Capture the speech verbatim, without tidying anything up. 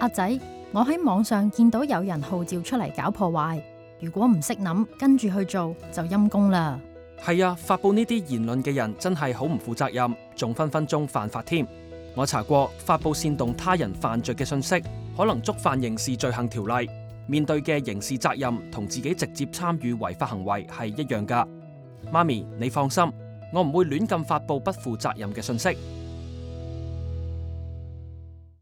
阿仔，我喺網上見到有人號召出嚟搞破壞，如果唔識諗，跟住去做就陰功啦。 係啊，發佈呢啲言論嘅人真係好唔負責任，仲分分鐘犯法添。我查過，發佈煽動他人犯罪嘅信息，可能觸犯刑事罪行條例，面對嘅刑事責任同自己直接參與違法行為係一樣噶。媽咪，你放心，我唔會亂咁發佈不負責任嘅信息。